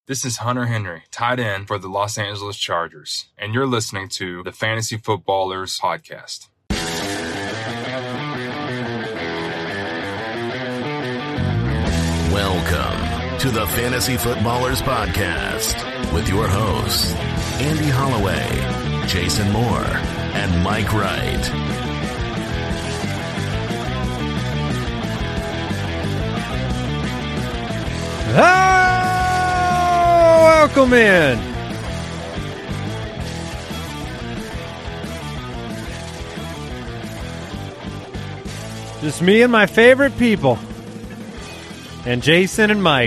This is Hunter Henry, tight end for the Los Angeles Chargers, and you're listening to the Fantasy Footballers Podcast. Welcome to the Fantasy Footballers Podcast with your hosts, Andy Holloway, Jason Moore, and Mike Wright. Welcome in. Just me and my favorite people. And Jason and Mike.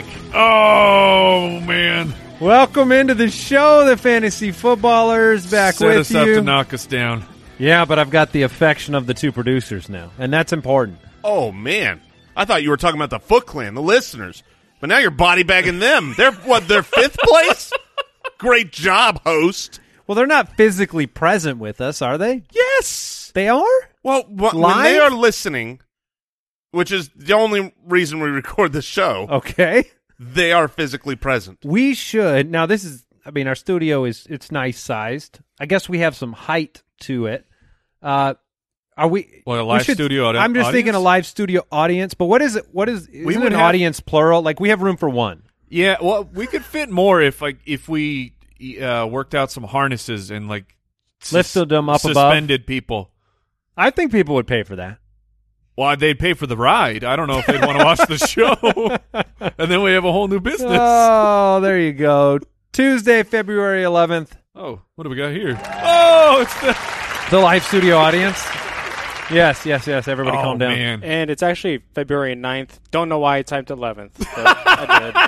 Oh, man. Welcome into the show, the Fantasy Footballers, back Set with us you. up to knock us down. Yeah, but I've got the affection of the two producers now, and that's important. Oh, man. I thought you were talking about the Foot Clan, the listeners. But now you're body bagging them. They're, they're fifth place? Great job, host. Well, they're not physically present with us, are they? Yes. They are? Well, when they are listening, which is the only reason we record the show, Okay. they are physically present. We should. Now, this is, our studio it's nice sized. I guess we have some height to it. Are we? Well, a live studio I'm just thinking a live studio audience, but what is it? Isn't an audience plural? Like, we have room for one. Yeah, well, we could fit more if we worked out some harnesses and Lifted them up suspended above. people. I think people would pay for that. Well, they'd pay for the ride. I don't know if they'd want to watch the show. And then we have a whole new business. Oh, there you go. Tuesday, February 11th. Oh, what do we got here? Oh, it's the live studio audience. Yes. Everybody calm down. Man. And it's actually February 9th. Don't know why I typed 11th, but I did.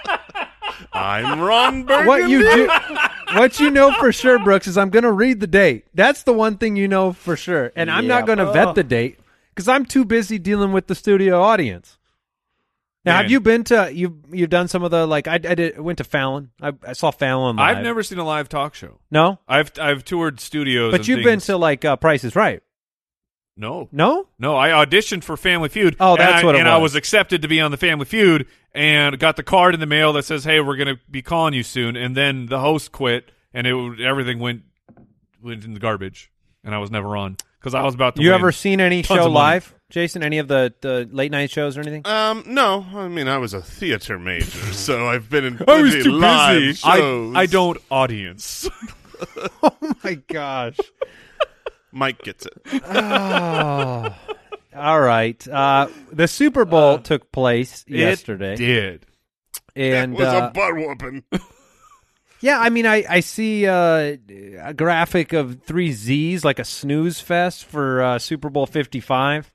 I'm Ron Burgundy. What you know for sure, Brooks, is I'm going to read the date. That's the one thing you know for sure. And I'm not going to vet the date because I'm too busy dealing with the studio audience. Now, have you been to you've done some of the I went to Fallon. I saw Fallon live. I've never seen a live talk show. No? I've toured studios. But and you've things. been to Price is Right. No. No? No, I auditioned for Family Feud. Oh, that's what it was. And I was accepted to be on the Family Feud and got the card in the mail that says, hey, we're going to be calling you soon. And then the host quit and everything went in the garbage. And I was never on because I was about to You win ever seen any tons show of money. live, Jason? Any of the late night shows or anything? No. I mean, I was a theater major, so I've been in I was plenty too live busy. shows. I don't audience. Oh, my gosh. Mike gets it. Oh. All right. The Super Bowl took place yesterday. It did. And It was a butt whooping. yeah, I see a graphic of 3 Z's, like a snooze fest for Super Bowl 55.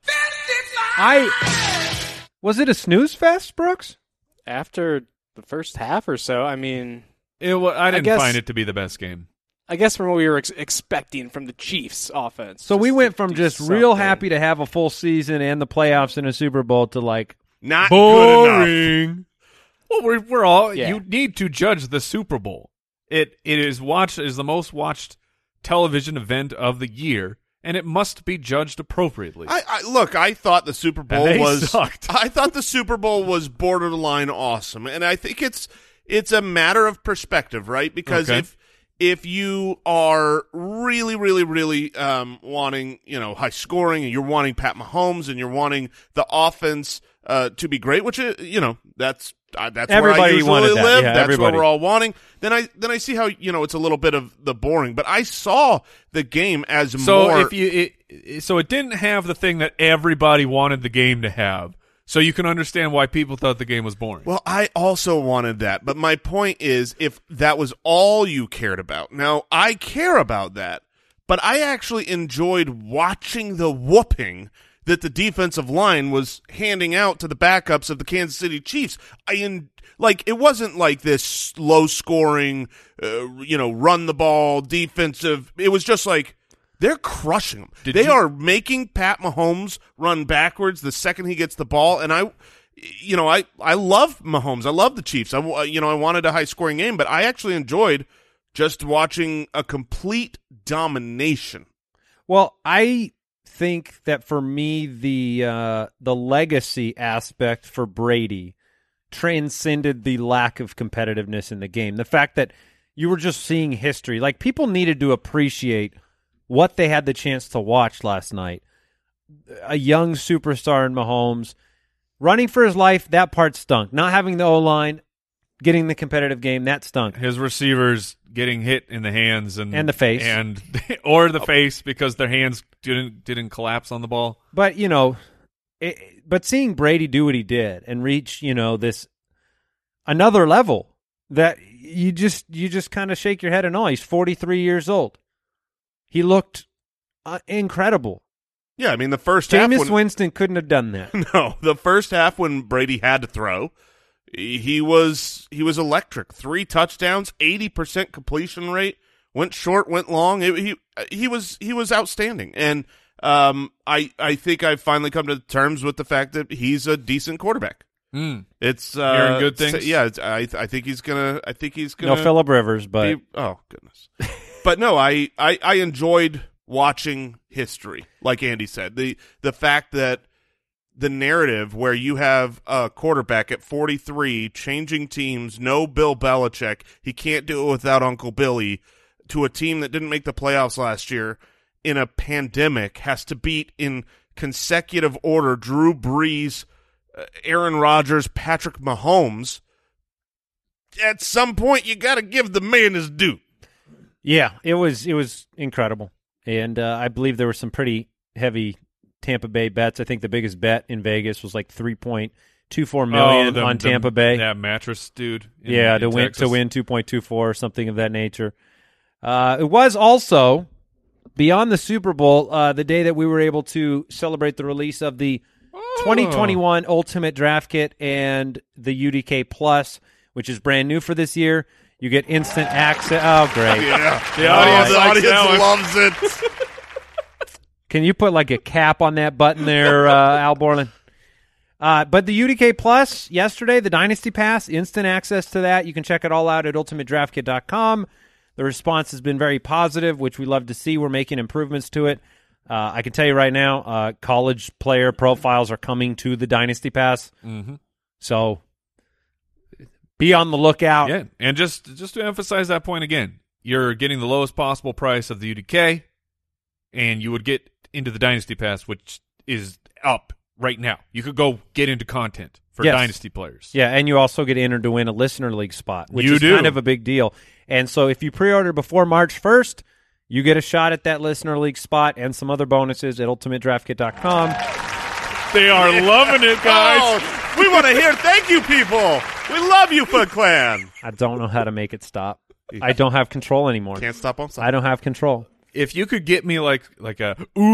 Was it a snooze fest, Brooks? After the first half or so, I I didn't guess- find it to be the best game. from what we were expecting from the Chiefs offense. So we went from do just real something. happy to have a full season and the playoffs and a Super Bowl to Not good enough. Boring. Well, we're all. Yeah. You need to judge the Super Bowl. It is the most watched television event of the year, and it must be judged appropriately. I thought the Super Bowl And they was. sucked. I thought the Super Bowl was borderline awesome, and I think it's a matter of perspective, right? Because Okay. if you are really, really, really wanting, high scoring, and you're wanting Pat Mahomes, and you're wanting the offense to be great, which that's where I Everybody usually wanted that. live. Yeah, That's everybody. what we're all wanting. Then I see how it's a little bit of the boring, but I saw the game as so more. it didn't have the thing that everybody wanted the game to have. So you can understand why people thought the game was boring. Well, I also wanted that, but my point is, if that was all you cared about, now I care about that, but I actually enjoyed watching the whooping that the defensive line was handing out to the backups of the Kansas City Chiefs. It wasn't like this low scoring, run the ball defensive. It was just like, they're crushing them. They are making Pat Mahomes run backwards the second he gets the ball, and I love Mahomes. I love the Chiefs. I wanted a high-scoring game, but I actually enjoyed just watching a complete domination. Well, I think that for me, the legacy aspect for Brady transcended the lack of competitiveness in the game. The fact that you were just seeing history. Like, people needed to appreciate what they had the chance to watch last night. A young superstar in Mahomes running for his life, that part stunk. Not having the O-line, getting the competitive game, that stunk. His receivers getting hit in the hands and the face. Or the face because their hands didn't collapse on the ball. But, but seeing Brady do what he did and reach, this another level that you just kind of shake your head and all. He's 43 years old. He looked incredible. Yeah, I mean, the first half. Jameis Winston couldn't have done that. No, the first half when Brady had to throw, he was electric. 3 touchdowns, 80% completion rate. Went short, went long. He was outstanding, and I think I've finally come to terms with the fact that he's a decent quarterback. It's hearing good things. I think he's gonna. No Phillip Rivers, but oh goodness. But no, I enjoyed watching history, like Andy said. The fact that the narrative where you have a quarterback at 43 changing teams, no Bill Belichick, he can't do it without Uncle Billy, to a team that didn't make the playoffs last year in a pandemic, has to beat in consecutive order Drew Brees, Aaron Rodgers, Patrick Mahomes. At some point, you got to give the man his due. Yeah, it was incredible. And I believe there were some pretty heavy Tampa Bay bets. I think the biggest bet in Vegas was like $3.24 million on Tampa Bay. That mattress dude. To win 2.24 or something of that nature. It was also beyond the Super Bowl, the day that we were able to celebrate the release of the 2021 Ultimate Draft Kit and the UDK Plus, which is brand new for this year. You get instant access. Oh, great. Yeah. The audience loves it. Can you put like a cap on that button there, Al Borland? But the UDK Plus, yesterday, the Dynasty Pass, instant access to that. You can check it all out at ultimatedraftkit.com. The response has been very positive, which we love to see. We're making improvements to it. I can tell you right now, college player profiles are coming to the Dynasty Pass. Mm-hmm. So be on the lookout. Yeah, and just to emphasize that point again, you're getting the lowest possible price of the UDK, and you would get into the Dynasty Pass, which is up right now. You could go get into content for Dynasty players. Yeah, and you also get entered to win a Listener League spot, which is do. kind of a big deal. And so if you pre-order before March 1st, you get a shot at that Listener League spot and some other bonuses at ultimatedraftkit.com. They are loving it, guys. Oh, we want to hear thank you, people. We love you, Foot Clan. I don't know how to make it stop. I don't have control anymore. Can't stop on something. I don't have control. If you could get me like a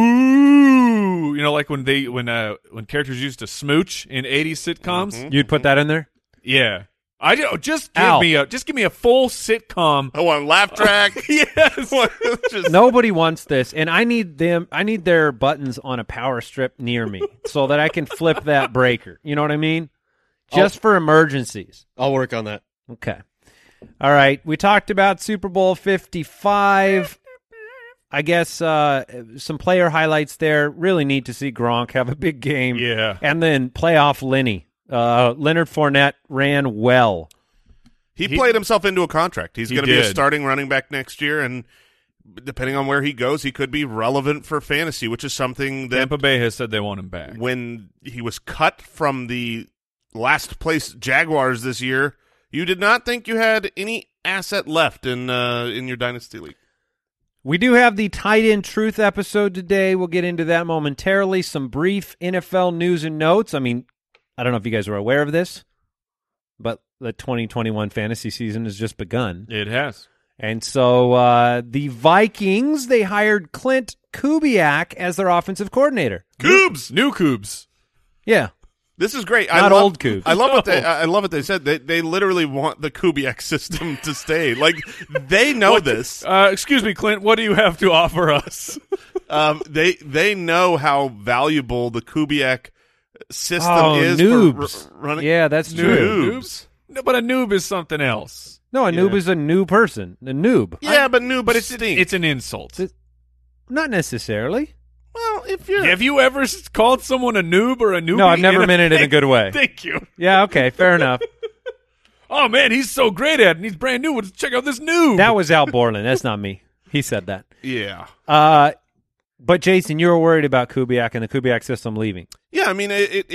ooh, like when characters used to smooch in 80s sitcoms, You'd put that in there? Yeah. Just Al. give me a full sitcom. I want a laugh track. Yes. Nobody wants this, and I need their buttons on a power strip near me so that I can flip that breaker. You know what I mean? Just for emergencies. I'll work on that. Okay. All right. We talked about Super Bowl 55. I guess some player highlights there. Really neat to see Gronk have a big game. Yeah. And then playoff Lenny. Leonard Fournette ran well. He played himself into a contract. He's going to be a did. starting running back next year, and depending on where he goes, he could be relevant for fantasy, which is something that Tampa Bay has said they want him back. when he was cut from the last place Jaguars this year, you did not think you had any asset left in your dynasty league. We do have the Tight End Truth episode today. We'll get into that momentarily. Some brief NFL news and notes. I mean, I don't know if you guys are aware of this, but the 2021 fantasy season has just begun. It has. And so the Vikings, they hired Clint Kubiak as their offensive coordinator. Coobs! New Coobs. Yeah. This is great. Not old Coobs. I love what they said. They literally want the Kubiak system to stay. Like, they know this. Excuse me, Clint, what do you have to offer us? They know how valuable the Kubiak system is noobs. for running. Yeah, that's true. Noobs. No, but a noob is something else. No, a noob is a new person. A noob. Yeah, but noobs But stink. it's an insult. Not necessarily. Well, if you're Have you ever called someone a noob or a newbie? No, I've never meant it in a good way. Thank you. Yeah, okay, fair enough. Oh, man, he's so great at it, and he's brand new. Let's check out this noob. That was Al Borland. That's not me. He said that. yeah. But Jason, you were worried about Kubiak and the Kubiak system leaving. Yeah, I mean,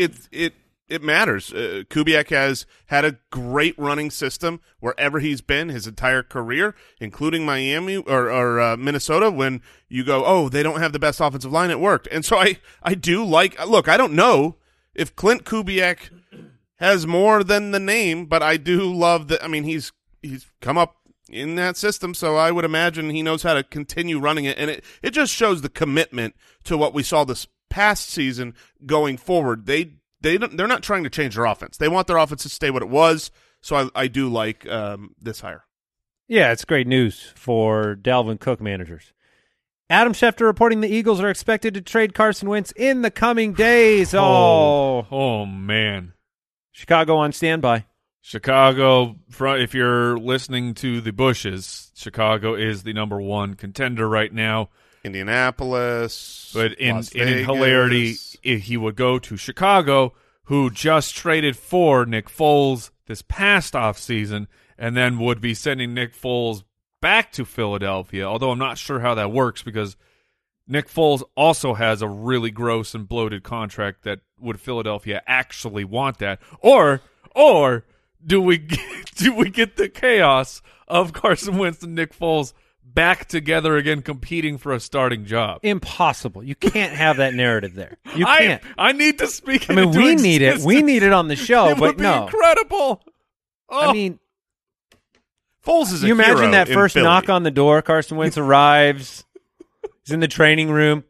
it matters. Kubiak has had a great running system wherever he's been his entire career, including Miami or Minnesota. When you go, oh, they don't have the best offensive line, it worked. And so I do like – look, I don't know if Clint Kubiak has more than the name, but I do love that – I mean, he's come up in that system, so I would imagine he knows how to continue running it. And it just shows the commitment to what we saw this past season going forward. They're not trying to change their offense. They want their offense to stay what it was. So I do like this hire. Yeah, it's great news for Dalvin Cook managers. Adam Schefter reporting the Eagles are expected to trade Carson Wentz in the coming days. Oh man. Chicago on standby. Chicago, if you're listening to the Bushes, Chicago is the number one contender right now. Indianapolis, but in Las Vegas. hilarity, he would go to Chicago, who just traded for Nick Foles this past offseason, and then would be sending Nick Foles back to Philadelphia, although I'm not sure how that works because Nick Foles also has a really gross and bloated contract that would Philadelphia actually want that? Or do we get the chaos of Carson Wentz and Nick Foles back together again competing for a starting job? Impossible. You can't have that narrative there. You can't. I need to speak. I mean, into we need it. existence. We need it on the show, It but would be no. incredible. Oh. I mean, Foles is a you imagine hero that in first Philly. knock on the door. Carson Wentz arrives. He's in the training room.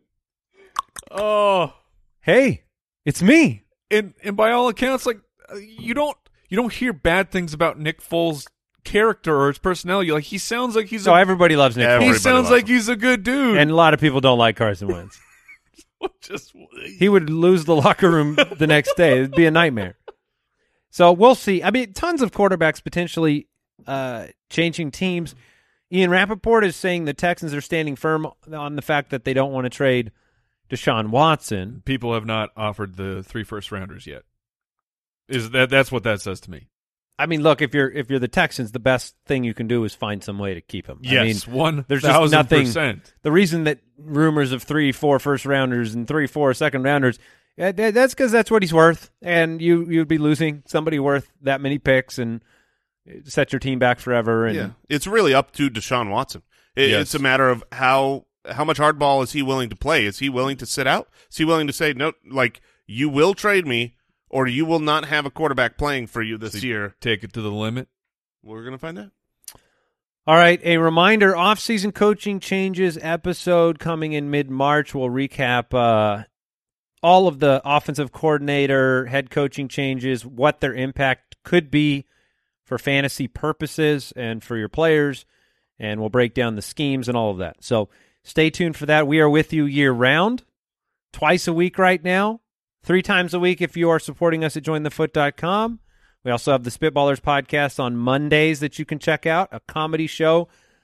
Oh, Hey, it's me. and by all accounts, like you don't hear bad things about Nick Foles' character or his personality. Like he sounds like he's So everybody loves Nick Foles. he Everybody sounds loves like him. he's a good dude. And a lot of people don't like Carson Wentz. just He would lose the locker room the next day. It'd be a nightmare. So we'll see. I mean, tons of quarterbacks potentially changing teams. Ian Rappaport is saying the Texans are standing firm on the fact that they don't want to trade Deshaun Watson. people have not offered the 3 first-rounders yet. That's what that says to me? I mean, look, if you're the Texans, the best thing you can do is find some way to keep him. Yes, I mean, 1,000%. there's just nothing. The reason that rumors of 3-4 first rounders and 3-4 second rounders, that's because that's what he's worth, and you'd be losing somebody worth that many picks and set your team back forever. And Yeah, it's really up to Deshaun Watson. It's a matter of how much hardball is he willing to play? Is he willing to sit out? Is he willing to say, no, like, you will trade me or you will not have a quarterback playing for you this year? Take it to the limit. We're going to find out. All right, a reminder, off-season coaching changes episode coming in mid-March. We'll recap all of the offensive coordinator, head coaching changes, what their impact could be for fantasy purposes and for your players, and we'll break down the schemes and all of that. So stay tuned for that. We are with you year-round, twice a week right now, 3 times a week if you are supporting us at jointhefoot.com. We also have the Spitballers podcast on Mondays that you can check out, a comedy show,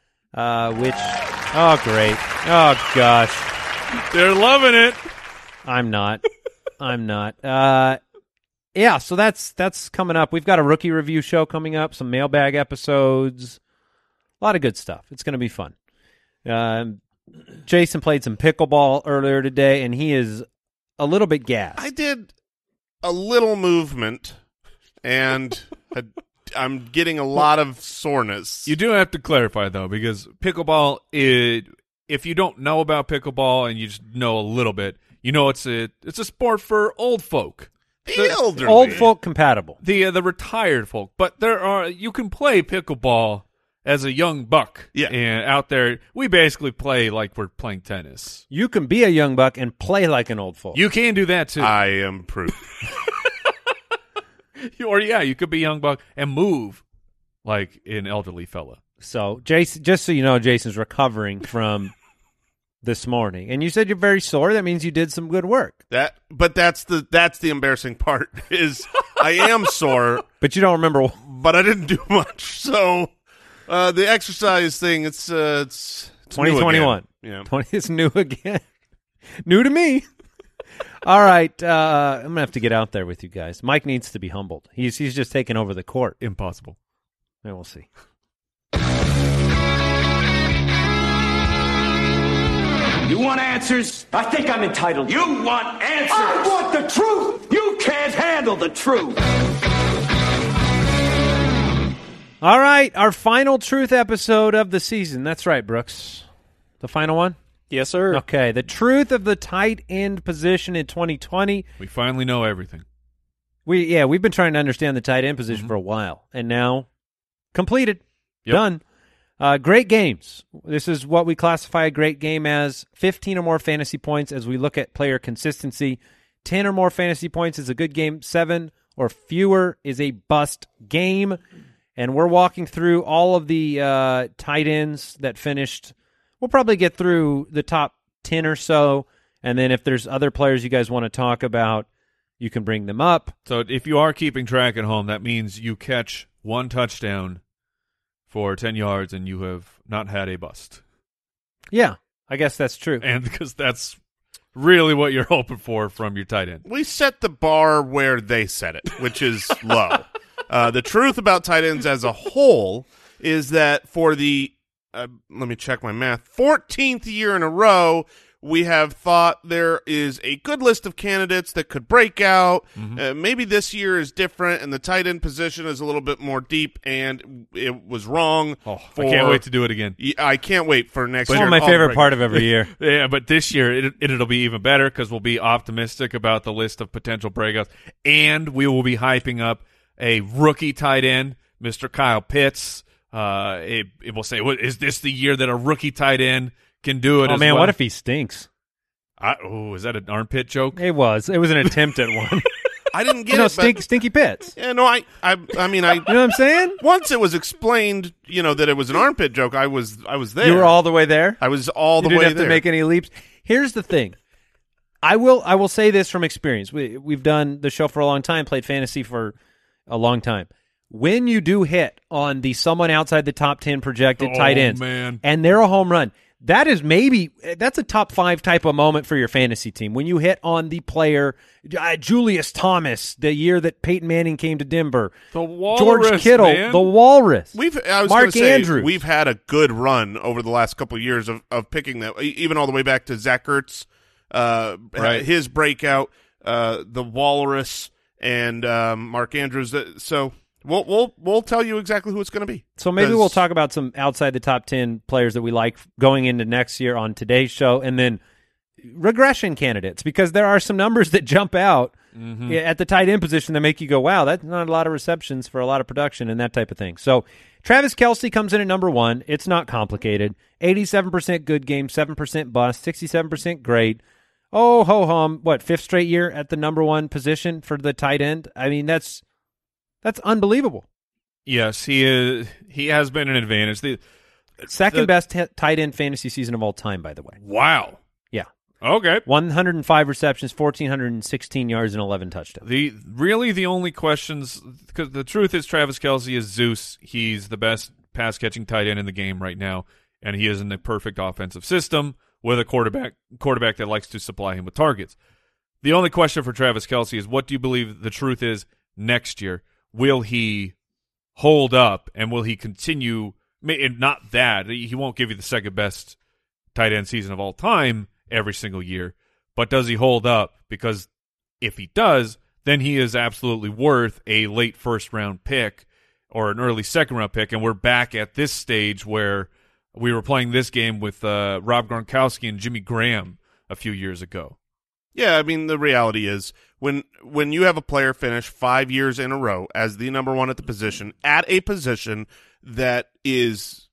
oh, great. Oh, gosh. They're loving it. I'm not. Yeah, so that's coming up. We've got a rookie review show coming up, some mailbag episodes, a lot of good stuff. It's going to be fun. Jason played some pickleball earlier today, and he is a little bit gassed. I did a little movement, and I'm getting a lot of soreness. You do have to clarify, though, because pickleball, if you don't know about pickleball and you just know a little bit, you know it's a sport for old folk. The elderly. Old folk compatible. The retired folk. But you can play pickleball as a young buck. Yeah. And out there, we basically play like we're playing tennis. You can be a young buck and play like an old folk. You can do that, too. I am proof. You could be young buck and move like an elderly fella. So, Jason, just so you know, Jason's recovering from this morning. And you said you're very sore. That means you did some good work. But that's the embarrassing part is I am sore, But you don't remember. but I didn't do much. So the exercise thing, it's 2021. new again. It's new again. New to me. All right, I'm going to have to get out there with you guys. Mike needs to be humbled. He's just taken over the court. Impossible. And we'll see. You want answers? I think I'm entitled. You want answers? I want the truth. You can't handle the truth. All right, our final truth episode of the season. That's right, Brooks. The final one? Yes, sir. Okay, the truth of the tight end position in 2020. We finally know everything. We've been trying to understand the tight end position for a while, and now completed. Yep. Done. Great games. This is what we classify a great game as. 15 or more fantasy points as we look at player consistency. 10 or more fantasy points is a good game. 7 or fewer is a bust game. And we're walking through all of the tight ends that finished. We'll probably get through the top 10 or so. And then if there's other players you guys want to talk about, you can bring them up. So if you are keeping track at home, that means you catch one touchdown for 10 yards and you have not had a bust. Yeah, I guess that's true. And because that's really what you're hoping for from your tight end. We set the bar where they set it, which is low. The truth about tight ends as a whole is that for the, let me check my math, 14th year in a row, we have thought there is a good list of candidates that could break out. Maybe this year is different, and the tight end position is a little bit more deep, and it was wrong. I can't wait to do it again. I can't wait for next year. It's my favorite part of every year. Yeah, but this year it'll be even better because we'll be optimistic about the list of potential breakouts, and we will be hyping up a rookie tight end, Mr. Kyle Pitts. It will say, is this the year that a rookie tight end can do it? Oh, as man, well? what if he stinks? Is that an armpit joke? It was an attempt at one. I didn't get it. Stinky Pitts. Yeah, no, I mean, You know what I'm saying? once it was explained, that it was an armpit joke, I was there. You were all the way there? I was all the You way didn't have there. to make any leaps. Here's the thing. I will say this from experience. We've done the show for a long time, played fantasy for a long time. When you do hit on the someone outside the top 10 projected tight ends, man. and they're a home run, that's a top 5 type of moment for your fantasy team. When you hit on the player, Julius Thomas, the year that Peyton Manning came to Denver, The Walrus, George Kittle, man. the Walrus, Mark Mark Andrews. We've had a good run over the last couple of years of picking that, even all the way back to Zach Ertz, Right. his breakout, the Walrus, and Mark Andrews. So we'll tell you exactly who it's going to be. So maybe we'll talk about some outside the top 10 players that we like going into next year on today's show, and then regression candidates, because there are some numbers that jump out at the tight end position that make you go, wow, that's not a lot of receptions for a lot of production and that type of thing. So Travis Kelce comes in at number 1. It's not complicated. 87% good game, 7% bust, 67% great. Oh, ho-hum, 5th straight year at the number 1 position for the tight end? I mean, that's unbelievable. Yes, he is. He has been an advantage. Second best tight end fantasy season of all time, by the way. Wow. Yeah. Okay. 105 receptions, 1,416 yards, and 11 touchdowns. The only questions, because the truth is Travis Kelce is Zeus. He's the best pass-catching tight end in the game right now, and he is in the perfect offensive system with a quarterback that likes to supply him with targets. The only question for Travis Kelce is, what do you believe the truth is next year? Will he hold up, and will he continue? And not that. He won't give you the second-best tight end season of all time every single year, but does he hold up? Because if he does, then he is absolutely worth a late first-round pick or an early second-round pick, and we're back at this stage where we were playing this game with Rob Gronkowski and Jimmy Graham a few years ago. Yeah, I mean, the reality is when you have a player finish 5 years in a row as the number 1 at the position, at a position that is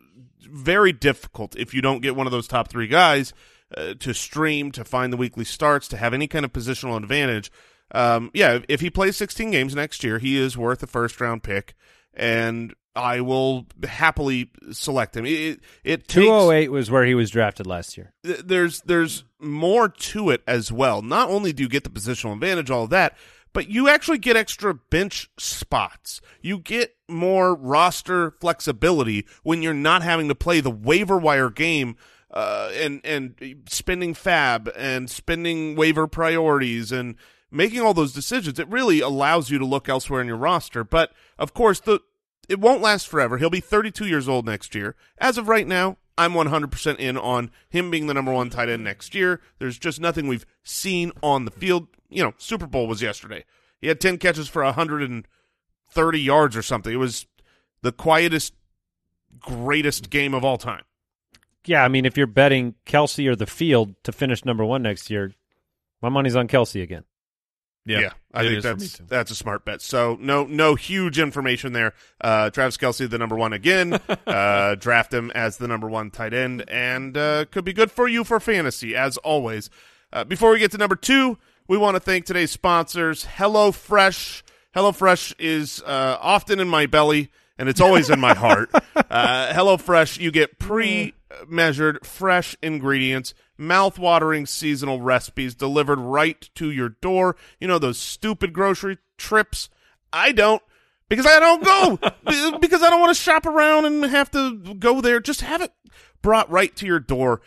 very difficult if you don't get one of those top 3 guys to stream, to find the weekly starts, to have any kind of positional advantage. If he plays 16 games next year, he is worth a first-round pick, and I will happily select him. It 208 was where he was drafted last year. There's more to it as well. Not only do you get the positional advantage, all of that, but you actually get extra bench spots. You get more roster flexibility when you're not having to play the waiver wire game and spending fab and spending waiver priorities and making all those decisions, it really allows you to look elsewhere in your roster. But, of course, it won't last forever. He'll be 32 years old next year. As of right now, I'm 100% in on him being the number one tight end next year. There's just nothing we've seen on the field. Super Bowl was yesterday. He had 10 catches for 130 yards or something. It was the quietest, greatest game of all time. Yeah, I mean, if you're betting Kelsey or the field to finish number one next year, my money's on Kelsey again. Yeah, I think that's a smart bet. So no huge information there. Travis Kelce, the number one again. Draft him as the number one tight end, and could be good for you for fantasy, as always. Before we get to number two, we want to thank today's sponsors, HelloFresh. HelloFresh is often in my belly, and it's always in my heart. HelloFresh, you get pre-measured, fresh ingredients, mouth-watering seasonal recipes delivered right to your door. Those stupid grocery trips? I don't, because I don't go, because I don't want to shop around and have to go there. Just have it brought right to your door.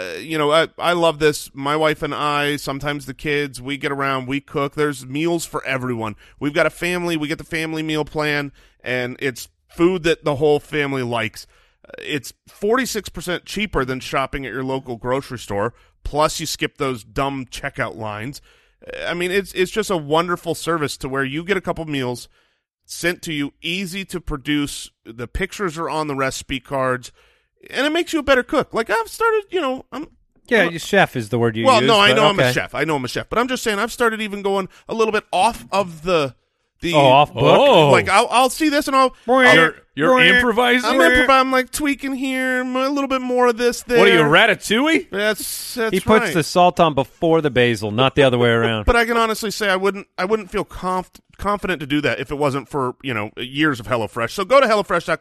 I love this. My wife and I, sometimes the kids, we get around, we cook. There's meals for everyone. We've got a family. We get the family meal plan, and it's food that the whole family likes. It's 46% cheaper than shopping at your local grocery store, plus you skip those dumb checkout lines. I mean, it's just a wonderful service to where you get a couple meals sent to you, easy to produce. The pictures are on the recipe cards, and it makes you a better cook. Like, I've started, chef is the word you use. Well, no, I know okay. I'm a chef. I know I'm a chef. But I'm just saying I've started even going a little bit off of the off book? Oh. Like, I'll see this and You're improvising? I'm improvising. I'm like tweaking here, a little bit more of this there. What are you, Ratatouille? That's He puts right. the salt on before the basil, not the other way around. But I can honestly say I wouldn't feel confident to do that if it wasn't for, years of HelloFresh. So go to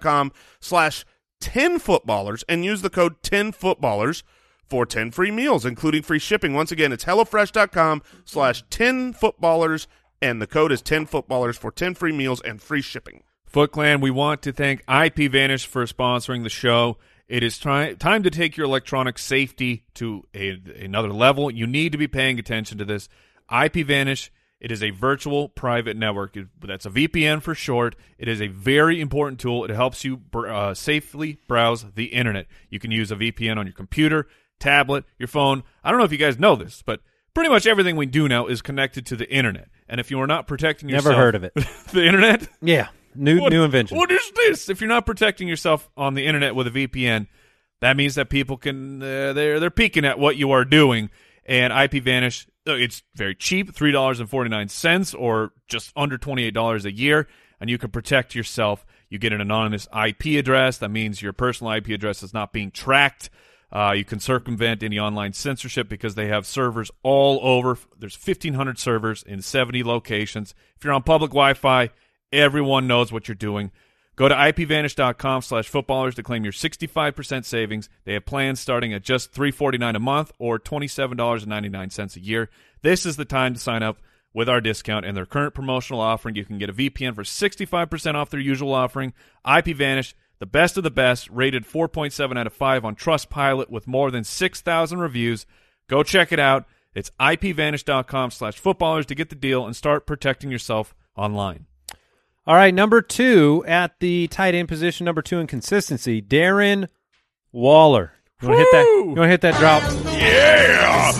HelloFresh.com/10footballers and use the code 10footballers for 10 free meals, including free shipping. Once again, it's HelloFresh.com/10footballers, and the code is 10footballers for 10 free meals and free shipping. Foot Clan, we want to thank IPVanish for sponsoring the show. It is time to take your electronic safety to another level. You need to be paying attention to this. IPVanish, it is a virtual private network. That's a VPN for short. It is a very important tool. It helps you safely browse the internet. You can use a VPN on your computer, tablet, your phone. I don't know if you guys know this, but pretty much everything we do now is connected to the internet. And if you are not protecting yourself... Never heard of it. The internet? Yeah. New invention. What is this? If you're not protecting yourself on the internet with a VPN, that means that people can they're peeking at what you are doing. And IPVanish, it's very cheap, $3.49 or just under $28 a year, and you can protect yourself. You get an anonymous IP address. That means your personal IP address is not being tracked. You can circumvent any online censorship because they have servers all over. There's 1,500 servers in 70 locations. If you're on public Wi-Fi, everyone knows what you're doing. Go to IPVanish.com/footballers to claim your 65% savings. They have plans starting at just $349 a month or $27.99 a year. This is the time to sign up with our discount and their current promotional offering. You can get a VPN for 65% off their usual offering. IPVanish, the best of the best, rated 4.7 out of 5 on Trustpilot with more than 6,000 reviews. Go check it out. It's IPVanish.com/footballers to get the deal and start protecting yourself online. All right, number two at the tight end position, number two in consistency, Darren Waller. You want to hit that drop? Yeah!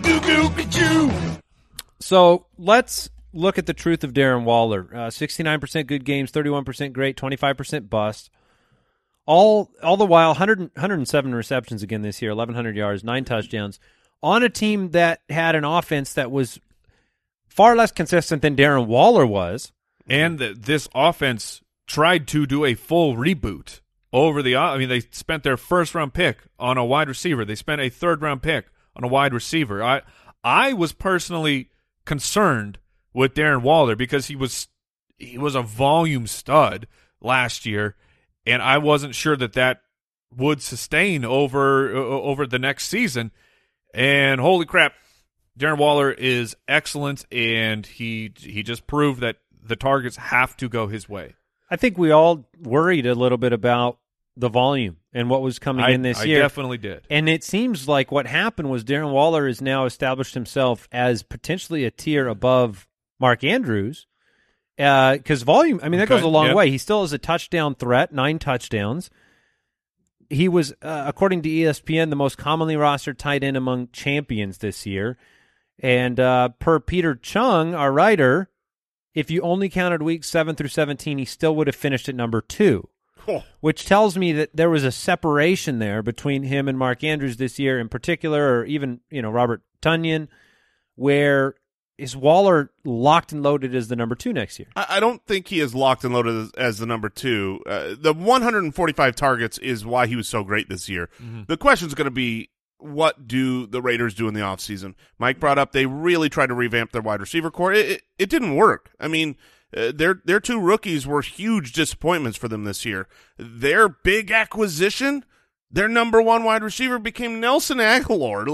So let's look at the truth of Darren Waller. 69% good games, 31% great, 25% bust. All the while, 107 receptions again this year, 1,100 yards, 9 touchdowns, on a team that had an offense that was far less consistent than Darren Waller was. And this offense tried to do a full reboot over they spent their first-round pick on a wide receiver. They spent a third-round pick on a wide receiver. I was personally concerned with Darren Waller because he was a volume stud last year, and I wasn't sure that would sustain over the next season. And holy crap, Darren Waller is excellent, and he just proved that the targets have to go his way. I think we all worried a little bit about the volume and what was coming in this year. I definitely did. And it seems like what happened was Darren Waller has now established himself as potentially a tier above Mark Andrews because volume, I mean, that goes a long way. He still has a touchdown threat, 9 touchdowns. He was, according to ESPN, the most commonly rostered tight end among champions this year. And per Peter Chung, our writer, if you only counted weeks 7 through 17, he still would have finished at number 2. Which tells me that there was a separation there between him and Mark Andrews this year in particular, or even, Robert Tonyan, where is Waller locked and loaded as the number 2 next year? I don't think he is locked and loaded as the number 2. The 145 targets is why he was so great this year. Mm-hmm. The question is going to be, what do the Raiders do in the offseason? Mike brought up they really tried to revamp their wide receiver core. It didn't work. I mean, their 2 rookies were huge disappointments for them this year. Their big acquisition, their number 1 wide receiver became Nelson Aguilar.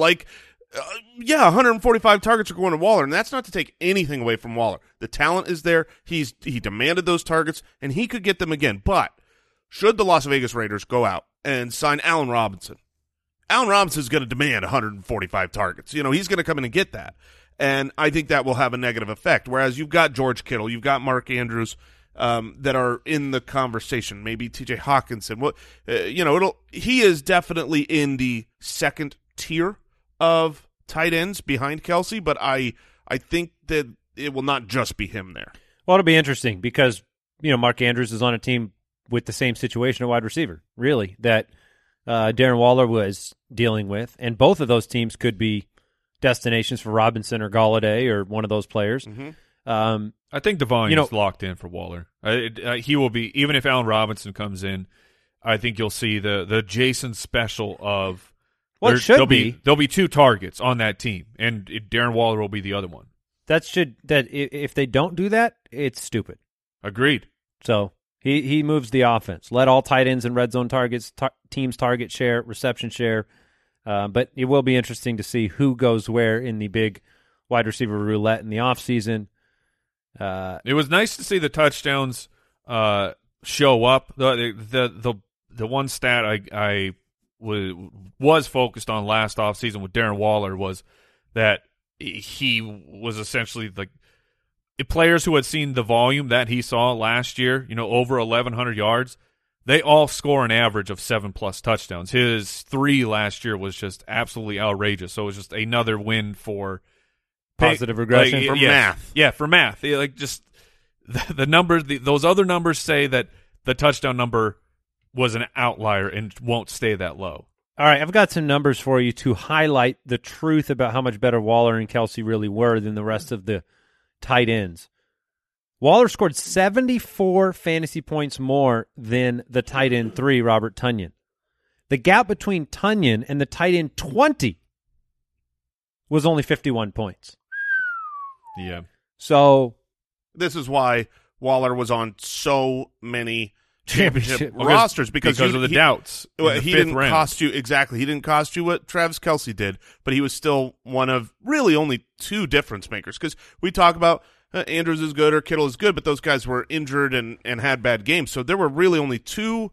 145 targets are going to Waller, and that's not to take anything away from Waller. The talent is there. He demanded those targets, and he could get them again. But should the Las Vegas Raiders go out and sign Allen Robinson, Allen Robinson is going to demand 145 targets. He's going to come in and get that. And I think that will have a negative effect. Whereas you've got George Kittle, you've got Mark Andrews that are in the conversation. Maybe T.J. Hawkinson. He is definitely in the second tier of tight ends behind Kelsey, but I think that it will not just be him there. Well, it'll be interesting because Mark Andrews is on a team with the same situation at wide receiver, really, that Darren Waller was dealing with, and both of those teams could be destinations for Robinson or Golladay or one of those players. Mm-hmm. I think the volume is locked in for Waller. He will be, even if Allen Robinson comes in, I think you'll see the Jason special of there'll be 2 targets on that team, and Darren Waller will be the other one. If they don't do that, it's stupid. Agreed. So he moves the offense. Let all tight ends and red zone targets, teams target share, reception share. But it will be interesting to see who goes where in the big wide receiver roulette in the offseason. It was nice to see the touchdowns show up. The one stat I was focused on last offseason with Darren Waller was that he was essentially like players who had seen the volume that he saw last year, over 1,100 yards. They all score an average of 7+ touchdowns. His 3 last year was just absolutely outrageous. So it was just another win for positive regression for math. Yeah, for math. Just the numbers. Those other numbers say that the touchdown number was an outlier and won't stay that low. All right, I've got some numbers for you to highlight the truth about how much better Waller and Kelsey really were than the rest of the tight ends. Waller scored 74 fantasy points more than the tight end 3, Robert Tonyan. The gap between Tonyan and the tight end 20 was only 51 points. Yeah. So this is why Waller was on so many championship rosters because of the doubts. He didn't cost you exactly. He didn't cost you what Travis Kelce did, but he was still one of really only 2 difference makers. Because we talk about Andrews is good or Kittle is good, but those guys were injured and had bad games. So there were really only 2.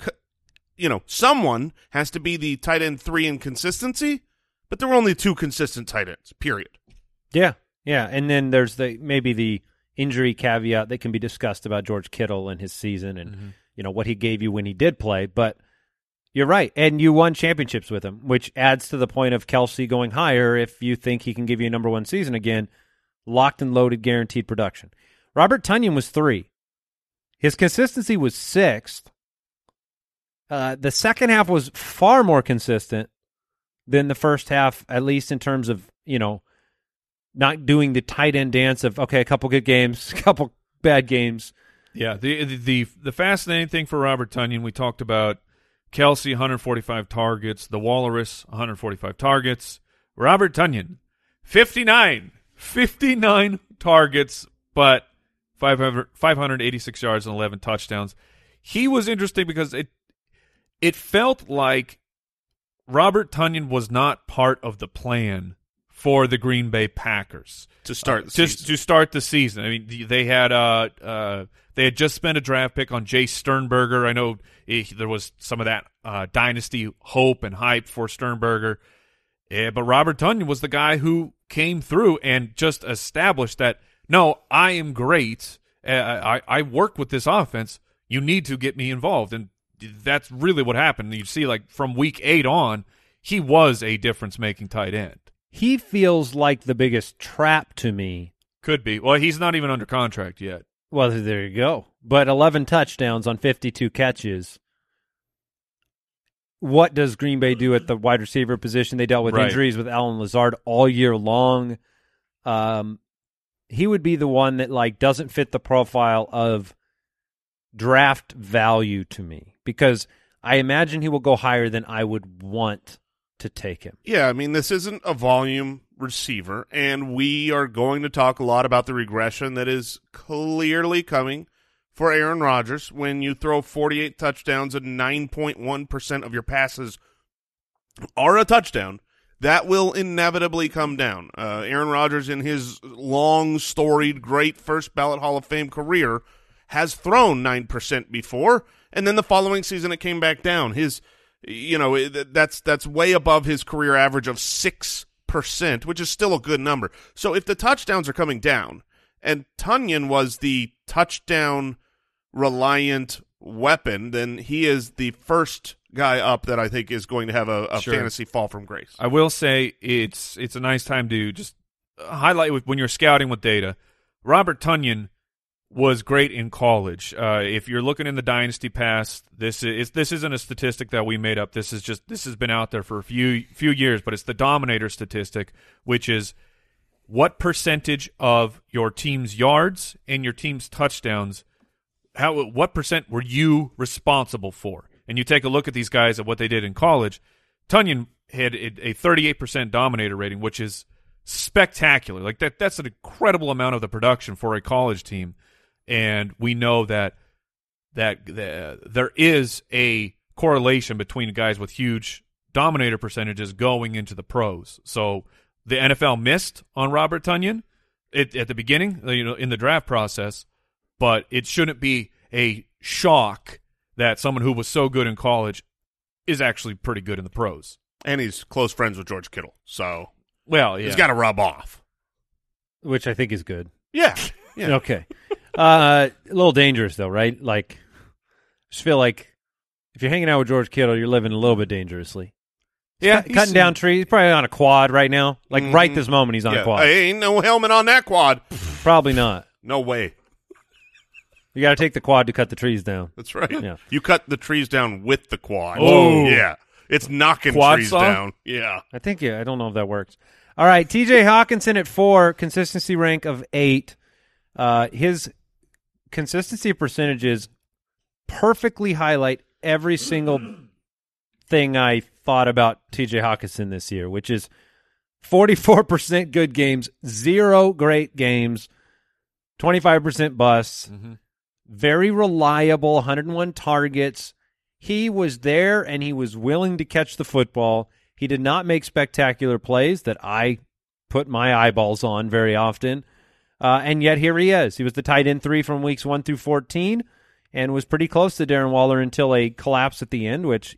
Someone has to be the tight end 3 in consistency, but there were only 2 consistent tight ends. Period. Yeah, and then there's maybe the injury caveat that can be discussed about George Kittle and his season and what he gave you when he did play. But you're right, and you won championships with him, which adds to the point of Kelsey going higher if you think he can give you a number 1 season again. Locked and loaded, guaranteed production. Robert Tonyan was 3. His consistency was 6th. The second half was far more consistent than the first half, at least in terms of, not doing the tight end dance of, okay, a couple good games, a couple bad games. Yeah, the fascinating thing for Robert Tonyan, we talked about Kelsey, 145 targets, the Walrus, 145 targets. Robert Tonyan, 59 targets, but 586 yards and 11 touchdowns. He was interesting because it felt like Robert Tonyan was not part of the plan for the Green Bay Packers to start the season. To start the season. I mean, they had just spent a draft pick on Jay Sternberger. I know there was some of that dynasty hope and hype for Sternberger. But Robert Tonyan was the guy who came through and just established that, no, I am great. I work with this offense. You need to get me involved. And that's really what happened. You see, like, from week 8 on, he was a difference-making tight end. He feels like the biggest trap to me. Could be. Well, he's not even under contract yet. Well, there you go. But 11 touchdowns on 52 catches. What does Green Bay do at the wide receiver position? They dealt with injuries with Allen Lazard all year long. He would be the one that, like, doesn't fit the profile of draft value to me, because I imagine he will go higher than I would want to take him. Yeah, I mean, this isn't a volume receiver, and we are going to talk a lot about the regression that is clearly coming for Aaron Rodgers. When you throw 48 touchdowns and 9.1% of your passes are a touchdown, that will inevitably come down. Aaron Rodgers, in his long, storied, great first-ballot Hall of Fame career, has thrown 9% before, and then the following season it came back down. That's way above his career average of 6%, which is still a good number. So if the touchdowns are coming down, and Tonyan was the touchdown-reliant weapon, then he is the first guy up that I think is going to have a fantasy fall from grace. I will say it's a nice time to just highlight when you're scouting with data. Robert Tonyan was great in college. If you're looking in the dynasty past, this isn't a statistic that we made up. This has been out there for a few years, but it's the Dominator statistic, which is what percentage of your team's yards and your team's touchdowns, what percent were you responsible for? And you take a look at these guys at what they did in college. Tonyan had a 38% Dominator rating, which is spectacular. Like that's an incredible amount of the production for a college team. And we know that there is a correlation between guys with huge Dominator percentages going into the pros. So the NFL missed on Robert Tonyan at the beginning, in the draft process, but it shouldn't be a shock that someone who was so good in college is actually pretty good in the pros. And he's close friends with George Kittle, so he's got to rub off. Which I think is good. Yeah. Okay. A little dangerous, though, right? Like, I just feel like if you're hanging out with George Kittle, you're living a little bit dangerously. Yeah. Cutting down trees. He's probably on a quad right now. Like, right this moment, he's on a quad. Ain't no helmet on that quad. Probably not. No way. You got to take the quad to cut the trees down. That's right. Yeah. You cut the trees down with the quad. Oh. Yeah. It's knocking Quad trees saw? down. Yeah. I don't know if that works. All right, T.J. Hawkinson at 4, consistency rank of 8. His consistency percentages perfectly highlight every single thing I thought about T.J. Hawkinson this year, which is 44% good games, 0 great games, 25% busts, very reliable, 101 targets. He was there and he was willing to catch the football. He did not make spectacular plays that I put my eyeballs on very often. And yet here he is. He was the tight end 3 from weeks 1 through 14 and was pretty close to Darren Waller until a collapse at the end, which,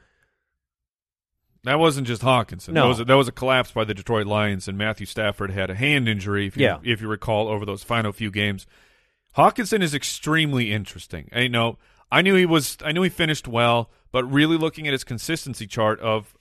That wasn't just Hawkinson. No. That was a collapse by the Detroit Lions, and Matthew Stafford had a hand injury, if you recall, over those final few games. Hawkinson is extremely interesting. I knew he finished well, but really looking at his consistency chart of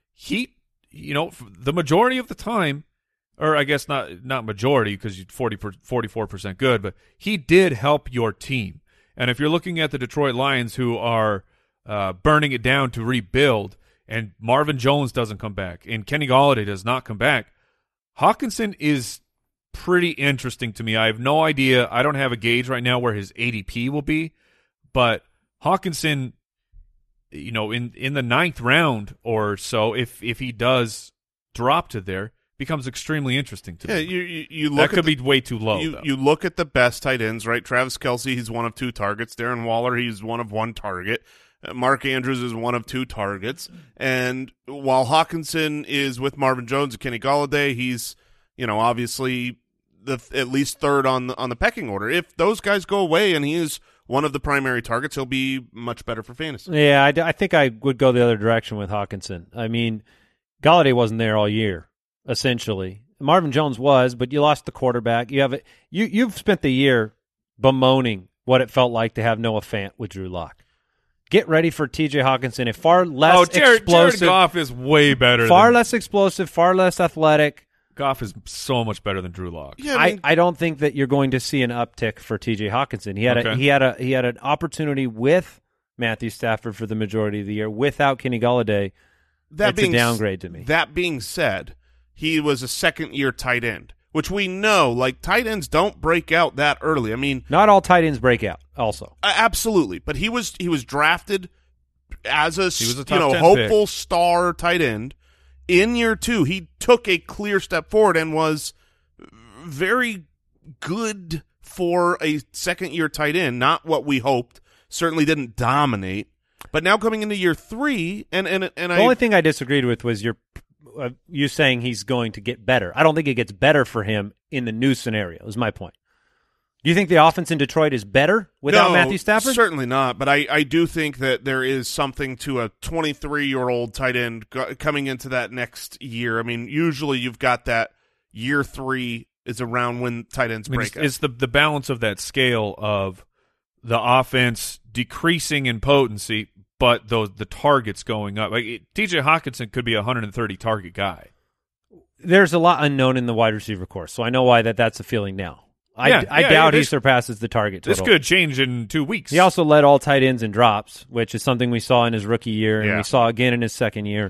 the majority of the time, or I guess not majority because you're 44% good, but he did help your team. And if you're looking at the Detroit Lions, who are burning it down to rebuild, and Marvin Jones doesn't come back, and Kenny Golladay does not come back, Hawkinson is pretty interesting to me. I have no idea. I don't have a gauge right now where his ADP will be, but Hawkinson, in the 9th round or so, if he does drop to there, becomes extremely interesting to me. You look that could be way too low. You look at the best tight ends, right? Travis Kelce, he's one of 2 targets. Darren Waller, he's one of 1 target. Mark Andrews is one of 2 targets, and while Hawkinson is with Marvin Jones and Kenny Golladay, he's obviously at least 3rd on the pecking order. If those guys go away and he is one of the primary targets, he'll be much better for fantasy. Yeah, I think I would go the other direction with Hawkinson. I mean, Golladay wasn't there all year, essentially. Marvin Jones was, but you lost the quarterback. You've spent the year bemoaning what it felt like to have Noah Fant with Drew Lock. Get ready for T.J. Hawkinson, a far less explosive. Jared Goff is way better. Less explosive, far less athletic. Goff is so much better than Drew Lock. Yeah, I don't think that you're going to see an uptick for T.J. Hawkinson. He had an opportunity with Matthew Stafford for the majority of the year. Without Kenny Golladay, that's a downgrade to me. That being said, he was a second-year tight end, which we know, like, tight ends don't break out that early. I mean, not all tight ends break out also. Absolutely, but he was drafted as a pick. hopeful star tight end. In year 2, he took a clear step forward and was very good for a second-year tight end. Not what we hoped. Certainly didn't dominate. But now coming into year 3, the only thing I disagreed with was you saying he's going to get better. I don't think it gets better for him in the new scenario, is my point. Do you think the offense in Detroit is better without Matthew Stafford? Certainly not, but I do think that there is something to a 23-year-old tight end coming into that next year. I mean, usually you've got that year 3 is around when tight ends break out. It's the balance of that scale of the offense decreasing in potency, but the targets going up. Like T.J. Hawkinson could be a 130-target guy. There's a lot unknown in the wide receiver course, so I know why that's a feeling now. I doubt he surpasses the target total. This could change in 2 weeks. He also led all tight ends in drops, which is something we saw in his rookie year, and we saw again in his second year.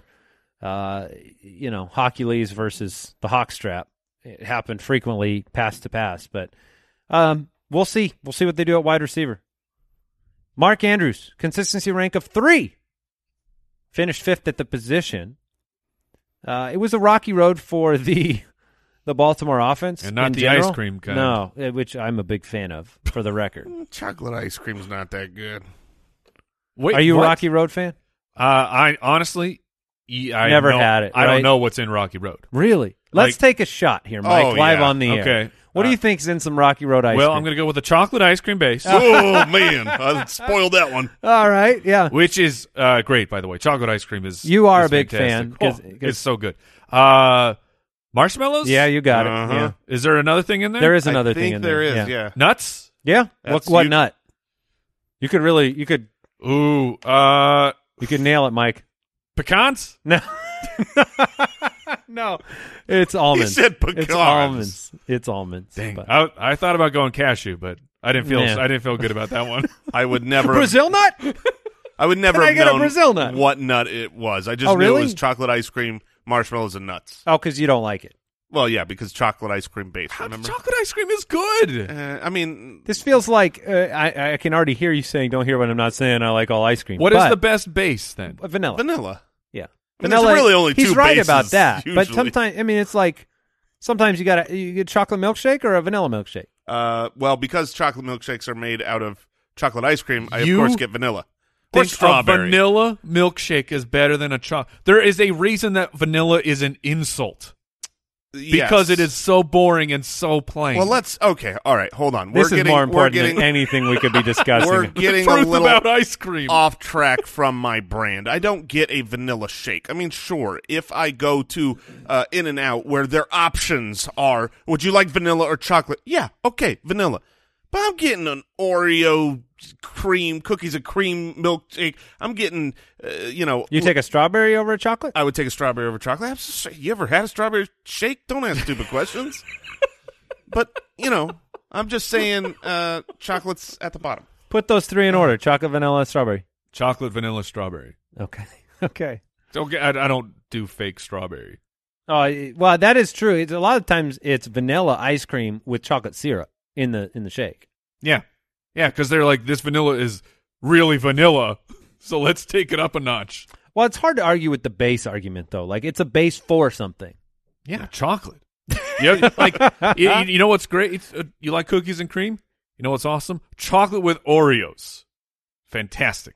Hawkules versus the hawk strap. It happened frequently, pass to pass, but we'll see. We'll see what they do at wide receiver. Mark Andrews, consistency rank of 3. Finished 5th at the position. It was a rocky road for the Baltimore offense. And not in the general. ice cream kind. No, which I'm a big fan of, for the record. Chocolate ice cream's not that good. Wait, are you what? a Rocky Road fan? I honestly, I never had it. I right? don't know what's in Rocky Road. Really? Let's take a shot here, Mike, live on the air. Okay. What do you think's in some Rocky Road ice cream? Well, I'm going to go with a chocolate ice cream base. Oh, man. I spoiled that one. All right, yeah. Which is great, by the way. Chocolate ice cream is You are is a big fantastic. fan. It's so good. Marshmallows? Yeah, you got Uh-huh. it. Yeah. Is there another thing in there? There is another I thing think in there there. is, yeah. Nuts? Yeah? That's- What you- nut? You could Ooh, you could nail it, Mike. pecans? No. No. It's almonds. He said pecans. It's almonds. It's almonds. Dang. But- I thought about going cashew, but I didn't feel good about that one. I would never Brazil nut? I would never Can I have get a known Brazil nut? what nut it was. I just Oh, knew really? it was chocolate ice cream, marshmallows, and nuts. Oh, because you don't like it. Well, yeah, because chocolate ice cream base, remember? Chocolate ice cream is good. I mean, This feels like I can already hear you saying, don't hear what I'm not saying. I like all ice cream. What is But- the best base then? Vanilla. vanilla. Yeah. I mean, there's really only He's two right bases, about that. But usually. sometimes, it's like, sometimes you get chocolate milkshake or a vanilla milkshake. Well, because chocolate milkshakes are made out of chocolate ice cream, I, of You course, get vanilla. Or Think strawberry. a vanilla milkshake is better than a chocolate. There is a reason that vanilla is an insult. Because it is so boring and so plain. Well, okay, all right, hold on. This is more important we're than anything we could be discussing. We're getting Truth a little about ice cream. off track from my brand. I don't get a vanilla shake. I mean, sure, if I go to In-N-Out where their options are, would you like vanilla or chocolate? Yeah, okay, vanilla. But I'm getting an Oreo cream, cookies and cream milkshake. I'm getting, You take a strawberry over a chocolate? I would take a strawberry over chocolate. You ever had a strawberry shake? Don't ask stupid questions. But, I'm just saying chocolate's at the bottom. Put those 3 in order. Chocolate, vanilla, strawberry. Chocolate, vanilla, strawberry. Okay. Okay. Okay, I don't do fake strawberry. Oh, well, that is true. A lot of times it's vanilla ice cream with chocolate syrup in the shake. Yeah. Yeah, because they're like, this vanilla is really vanilla, so let's take it up a notch. Well, it's hard to argue with the base argument, though. Like, it's a base for something. Yeah, chocolate. Yeah, like you know what's great? You like cookies and cream? You know what's awesome? Chocolate with Oreos. Fantastic.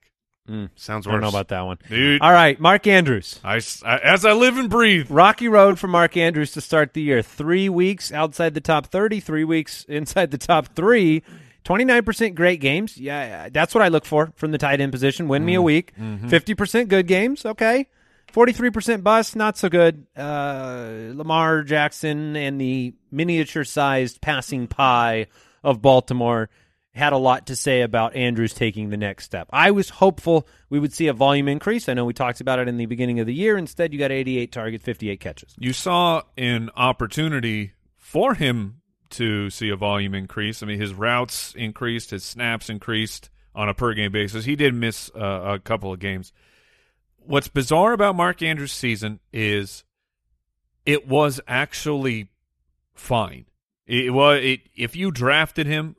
Sounds I don't know worse. about that one. Dude, All right, Mark Andrews. as I live and breathe. Rocky road for Mark Andrews to start the year. 3 weeks outside the top 30, 3 weeks inside the top 3. 29% great games. Yeah, that's what I look for from the tight end position. Win me a week. 50% good games. Okay. 43% bust. Not so good. Lamar Jackson and the miniature-sized passing pie of Baltimore had a lot to say about Andrews taking the next step. I was hopeful we would see a volume increase. I know we talked about it in the beginning of the year. Instead, you got 88 targets, 58 catches. You saw an opportunity for him to see a volume increase. I mean, his routes increased, his snaps increased on a per-game basis. He did miss a couple of games. What's bizarre about Mark Andrews' season is it was actually fine. If you drafted him,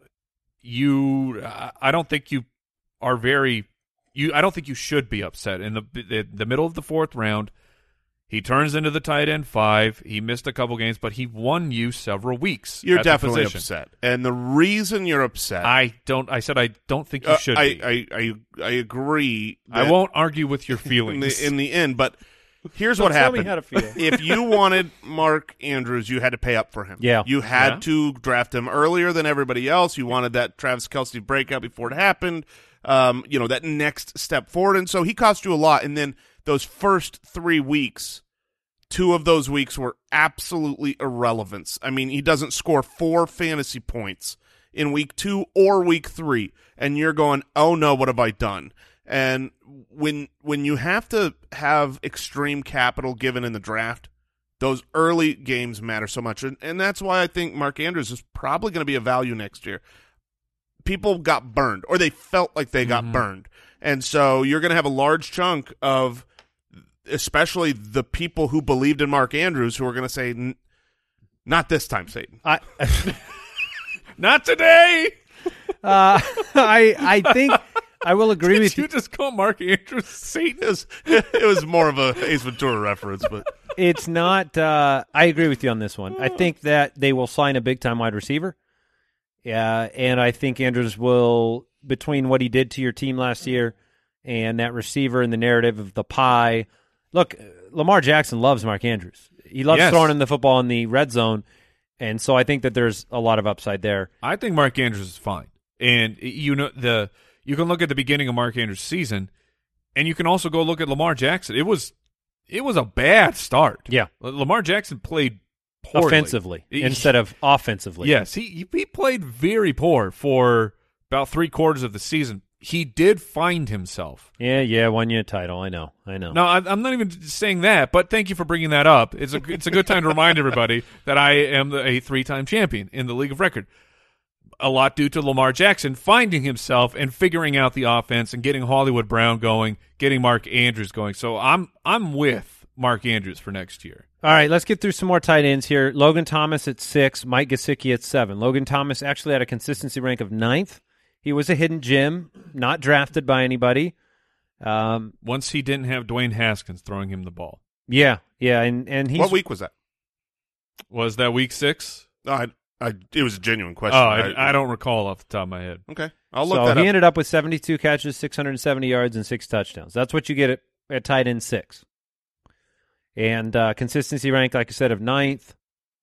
I don't think you are I don't think you should be upset. In the middle of the fourth round, he turns into the tight end 5. He missed a couple games, but he won you several weeks. You're at the definitely position. upset, and the reason you're upset, I said I don't think you should be. I agree. I won't argue with your feelings. in the end, but here's Don't what tell me happened. how to feel. If you wanted Mark Andrews, you had to pay up for him. Yeah. You had Yeah. to draft him earlier than everybody else. You wanted that Travis Kelce breakout before it happened. That next step forward, and so he cost you a lot. And then those first 3 weeks. 2 of those weeks were absolutely irrelevant. I mean, he doesn't score 4 fantasy points in week 2 or week 3, and you're going, oh no, what have I done? And when you have to have extreme capital given in the draft, those early games matter so much. And that's why I think Mark Andrews is probably going to be a value next year. People got burned, or they felt like they got burned. And so you're going to have a large chunk of especially the people who believed in Mark Andrews who are going to say, not this time, Satan. Not today. I think I will agree with Did you you. just call Mark Andrews Satan? It was more of a Ace Ventura reference, but It's not. I agree with you on this one. I think that they will sign a big-time wide receiver. Yeah, and I think Andrews will, between what he did to your team last year and that receiver and the narrative of the pie. Look, Lamar Jackson loves Mark Andrews. He loves Yes. throwing him the football in the red zone, and so I think that there's a lot of upside there. I think Mark Andrews is fine. And you can look at the beginning of Mark Andrews' season, and you can also go look at Lamar Jackson. It was a bad start. Yeah. Lamar Jackson played poorly. Offensively instead of offensively. Yes, he played very poor for about 3/4 of the season. He did find himself. Yeah, won you a title. I know. No, I'm not even saying that, but thank you for bringing that up. It's a good time to remind everybody that I am a 3-time champion in the League of Record. A lot due to Lamar Jackson finding himself and figuring out the offense and getting Hollywood Brown going, getting Mark Andrews going. So I'm with Mark Andrews for next year. All right, let's get through some more tight ends here. Logan Thomas at 6, Mike Gesicki at 7. Logan Thomas actually had a consistency rank of 9th. He was a hidden gem, not drafted by anybody. Once he didn't have Dwayne Haskins throwing him the ball. Yeah, and he's what week was that? Was that week 6? No, it was a genuine question. I don't recall off the top of my head. Okay, I'll look so that he up. ended up with 72 catches, 670 yards, and 6 touchdowns. That's what you get at tight end 6. And consistency rank, like I said, of 9th.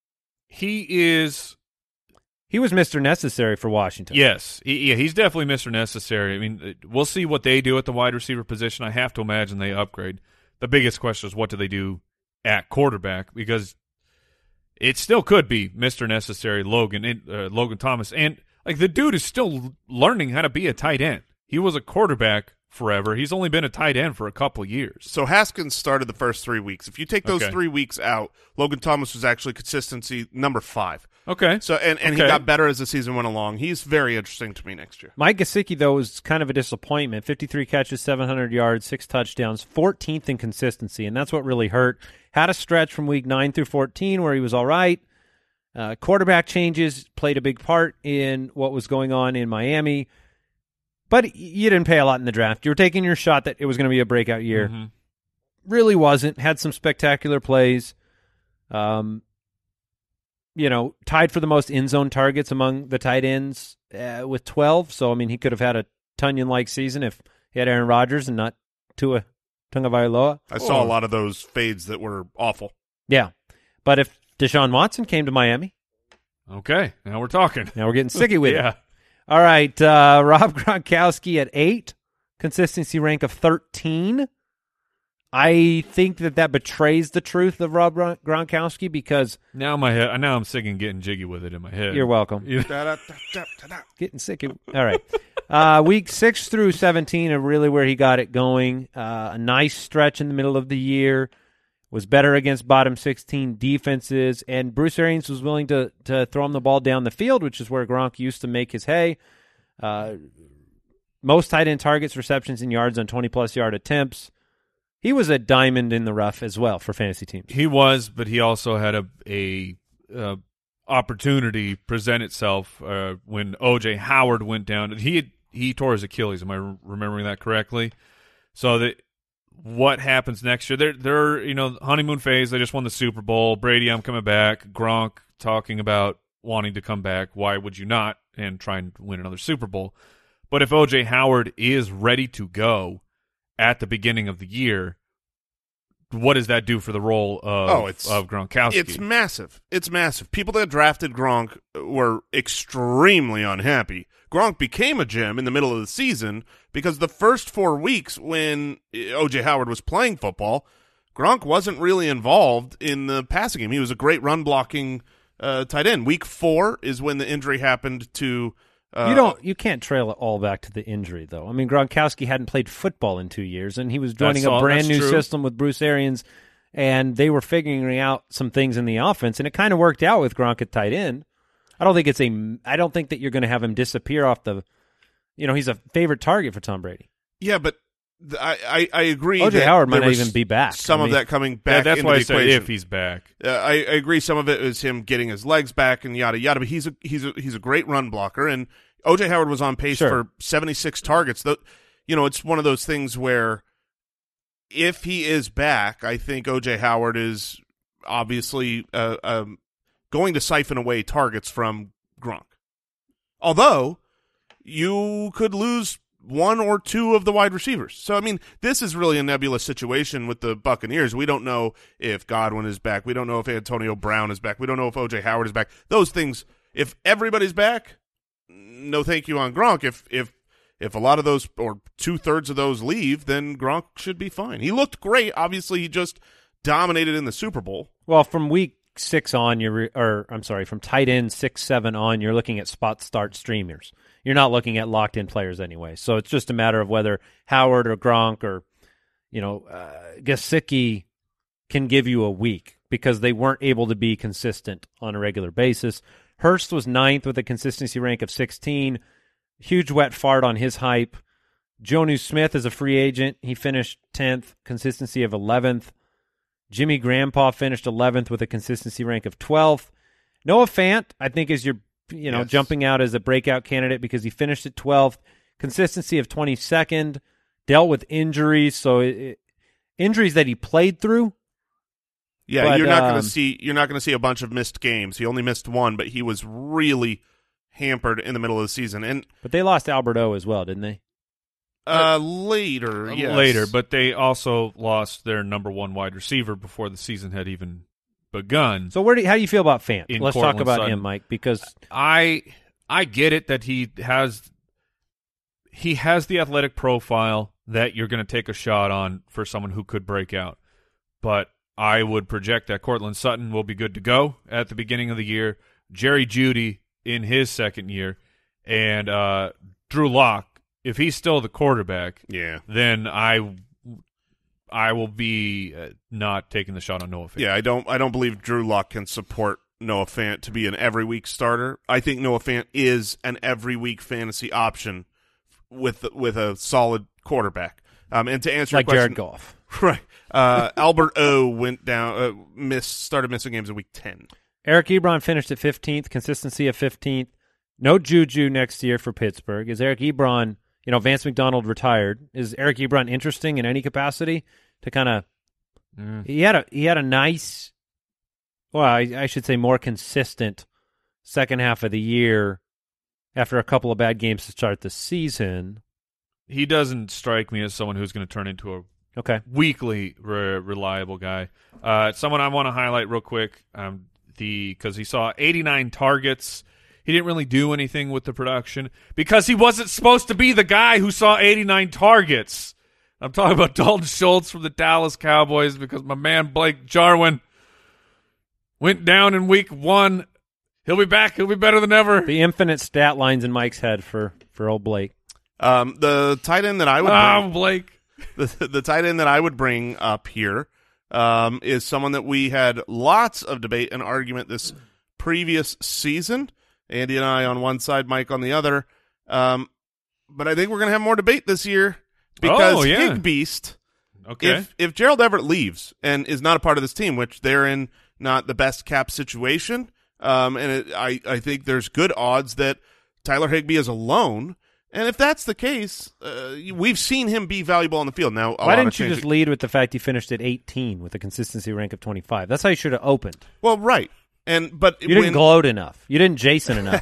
He was Mr. Necessary for Washington. Yes. He's definitely Mr. Necessary. I mean, we'll see what they do at the wide receiver position. I have to imagine they upgrade. The biggest question is what do they do at quarterback, because it still could be Mr. Necessary Logan Thomas. And like the dude is still learning how to be a tight end. He was a quarterback forever. He's only been a tight end for a couple of years. So Haskins started the first 3 weeks. If you take those Okay. 3 weeks out, Logan Thomas was actually consistency number 5. Okay. So and he Okay. got better as the season went along. He's very interesting to me next year. Mike Gesicki, though, was kind of a disappointment. 53 catches, 700 yards, 6 touchdowns, 14th in consistency, and that's what really hurt. Had a stretch from week 9 through 14 where he was all right. Quarterback changes played a big part in what was going on in Miami, but you didn't pay a lot in the draft. You were taking your shot that it was going to be a breakout year. Mm-hmm. Really wasn't. Had some spectacular plays. Tied for the most end zone targets among the tight ends with 12. So, I mean, he could have had a Tunyon-like season if He had Aaron Rodgers and not Tua Tagovailoa. I saw a lot of those fades that were awful. Yeah. But if Deshaun Watson came to Miami, Okay, now we're talking. now we're getting sicky with Yeah. it. All right, Rob Gronkowski at 8, consistency rank of 13. I think that betrays the truth of Rob Gronkowski because Now I'm sick and getting jiggy with it in my head. you're welcome. You- Getting sicky. All right. Week 6 through 17 are really where he got it going. A nice stretch in the middle of the year. Was better against bottom 16 defenses, and Bruce Arians was willing to throw him the ball down the field, which is where Gronk used to make his hay. Most tight end targets, receptions, and yards on 20-plus yard attempts. He was a diamond in the rough as well for fantasy teams. He was, but he also had a opportunity present itself when O.J. Howard went down. He tore his Achilles. Am I remembering that correctly? So that what happens next year? They're honeymoon phase. They just won the Super Bowl. Brady, I'm coming back. Gronk talking about wanting to come back. Why would you not? And try and win another Super Bowl. But if O.J. Howard is ready to go at the beginning of the year, what does that do for the role of Gronkowski? It's massive. It's massive. People that drafted Gronk were extremely unhappy. Gronk became a gem in the middle of the season because the first 4 weeks when O.J. Howard was playing football, Gronk wasn't really involved in the passing game. He was a great run-blocking tight end. Week 4 is when the injury happened to You can't trail it all back to the injury, though. I mean, Gronkowski hadn't played football in 2 years, and he was joining a brand new system with Bruce Arians, and they were figuring out some things in the offense, and it kind of worked out with Gronk at tight end. I don't think that you're going to have him disappear off the. He's a favorite target for Tom Brady. Yeah, but I agree. O.J. Howard might not even be back. Some of that coming back. That's into why the I said equation. if he's back. I agree. Some of it is him getting his legs back and yada yada. But he's a great run blocker, and O.J. Howard was on pace for 76 targets. It's one of those things where if he is back, I think O.J. Howard is obviously going to siphon away targets from Gronk. Although you could lose one or two of the wide receivers. So, I mean, this is really a nebulous situation with the Buccaneers. We don't know if Godwin is back. We don't know if Antonio Brown is back. We don't know if O.J. Howard is back. Those things, if everybody's back, no thank you on Gronk. If a lot of those or 2/3 of those leave, then Gronk should be fine. He looked great. Obviously, he just dominated in the Super Bowl. Well, from week 6 on, from tight end 6-7 on, you're looking at spot start streamers. You're not looking at locked in players anyway. So it's just a matter of whether Howard or Gronk or Gesicki can give you a week because they weren't able to be consistent on a regular basis. Hurst was 9th with a consistency rank of 16. Huge wet fart on his hype. Jonnu Smith is a free agent. He finished 10th, consistency of 11th. Jimmy Grandpa finished 11th with a consistency rank of 12th. Noah Fant, I think, is your jumping out as a breakout candidate because he finished at 12th. Consistency of 22nd. Dealt with injuries, so injuries that he played through. Yeah, but, you're not going to see a bunch of missed games. He only missed one, but he was really hampered in the middle of the season. But they lost Albert O as well, didn't they? Later, yes. Later, but they also lost their number one wide receiver before the season had even begun. So how do you feel about Fant? Let's Cortland talk about Sutton. him, Mike, because I get it that he has the athletic profile that you're going to take a shot on for someone who could break out. But I would project that Cortland Sutton will be good to go at the beginning of the year. Jerry Jeudy in his second year, and Drew Lock. If he's still the quarterback, then I will be not taking the shot on Noah Fant. Yeah, I don't believe Drew Lock can support Noah Fant to be an every week starter. I think Noah Fant is an every week fantasy option with a solid quarterback. And to answer like your question, Jared Goff, right? Albert O went down, started missing games in week 10. Eric Ebron finished at 15th, consistency of 15th. No Juju next year for Pittsburgh. Is Eric Ebron? Vance McDonald retired. Is Eric Ebron interesting in any capacity to kind of? He had a nice, I should say more consistent second half of the year after a couple of bad games to start the season. he doesn't strike me as someone who's going to turn into a weekly reliable guy. Someone I want to highlight real quick, because he saw 89 targets. He didn't really do anything with the production because he wasn't supposed to be the guy who saw 89 targets. I'm talking about Dalton Schultz from the Dallas Cowboys because my man Blake Jarwin went down in week 1. He'll be back. He'll be better than ever. The infinite stat lines in Mike's head for old Blake. The tight end that I would bring, Blake. The tight end that I would bring up here is someone that we had lots of debate and argument this previous season. Andy and I on one side, Mike on the other. But I think we're going to have more debate this year because Higbeast, if Gerald Everett leaves and is not a part of this team, which they're in not the best cap situation, I think there's good odds that Tyler Higbee is alone. And if that's the case, we've seen him be valuable on the field. Now, why didn't you just lead with the fact he finished at 18 with a consistency rank of 25? That's how you should have opened. Well, right. But you didn't gloat enough. You didn't Jason enough.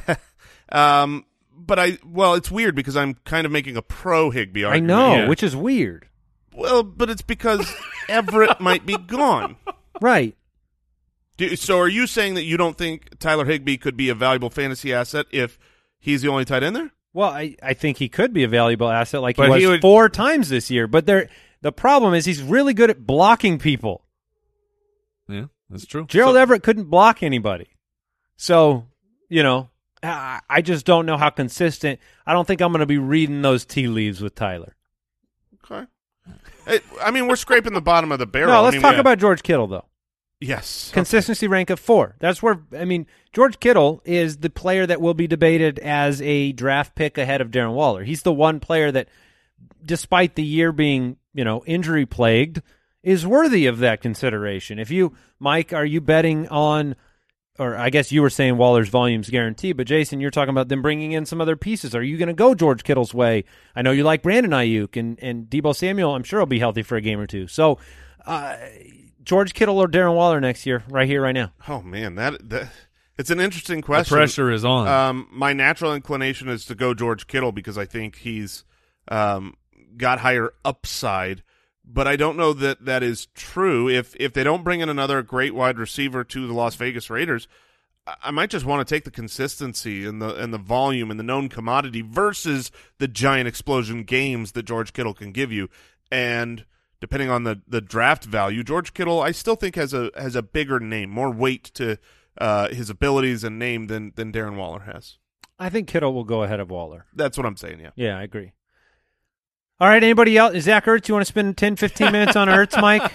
It's weird because I'm kind of making a pro Higbee argument. I know, which is weird. Well, but it's because Everett might be gone. Right. So are you saying that you don't think Tyler Higbee could be a valuable fantasy asset if he's the only tight end there? Well, I think he could be a valuable asset like he was 4 times this year. But the problem is he's really good at blocking people. Yeah. That's true. Gerald Everett couldn't block anybody. So, I just don't know how consistent. I don't think I'm going to be reading those tea leaves with Tyler. Okay. We're scraping the bottom of the barrel. No, let's talk about George Kittle, though. Yes. Consistency rank of 4. That's where, George Kittle is the player that will be debated as a draft pick ahead of Darren Waller. He's the one player that, despite the year being, injury-plagued, is worthy of that consideration. Mike, are you betting on, or I guess you were saying Waller's volume's guaranteed, but Jason, you're talking about them bringing in some other pieces. Are you going to go George Kittle's way? I know you like Brandon Ayuk and Deebo Samuel. I'm sure he'll be healthy for a game or two. So, George Kittle or Darren Waller next year, right here, right now? Oh, man, that it's an interesting question. The pressure is on. My natural inclination is to go George Kittle because I think he's got higher upside. But I don't know that is true. If they don't bring in another great wide receiver to the Las Vegas Raiders, I might just want to take the consistency and the volume and the known commodity versus the giant explosion games that George Kittle can give you. And depending on the draft value, George Kittle I still think has a bigger name, more weight to his abilities and name than Darren Waller has. I think Kittle will go ahead of Waller. That's what I'm saying. Yeah. Yeah, I agree. All right, anybody else? Zach Ertz, you want to spend 10, 15 minutes on Ertz, Mike?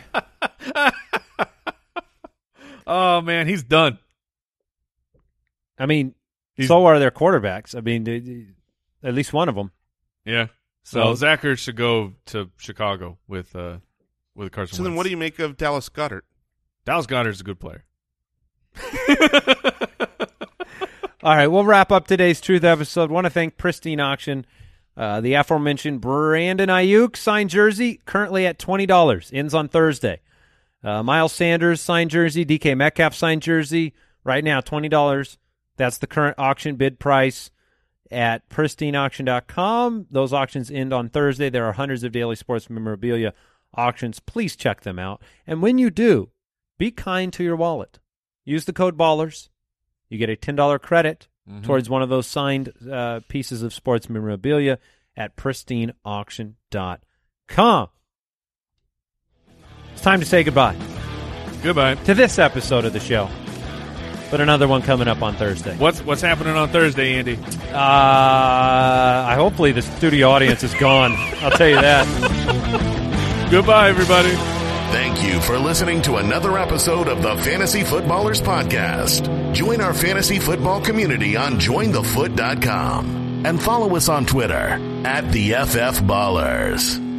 Oh, man, he's done. So are their quarterbacks. At least one of them. Yeah. So Zach Ertz should go to Chicago with Carson Wentz. So then what do you make of Dallas Goedert? Dallas Goedert's a good player. All right, we'll wrap up today's Truth episode. Want to thank Pristine Auction. The aforementioned Brandon Ayuk signed jersey currently at $20. Ends on Thursday. Miles Sanders signed jersey. DK Metcalf signed jersey. Right now, $20. That's the current auction bid price at pristineauction.com. Those auctions end on Thursday. There are hundreds of daily sports memorabilia auctions. Please check them out. And when you do, be kind to your wallet. Use the code BALLERS. You get a $10 credit towards one of those signed pieces of sports memorabilia at pristineauction.com. It's time to say goodbye. Goodbye. To this episode of the show. But another one coming up on Thursday. What's happening on Thursday, Andy? Hopefully the studio audience is gone. I'll tell you that. Goodbye, everybody. Thank you for listening to another episode of the Fantasy Footballers Podcast. Join our fantasy football community on jointhefoot.com and follow us on Twitter @TheFFBallers.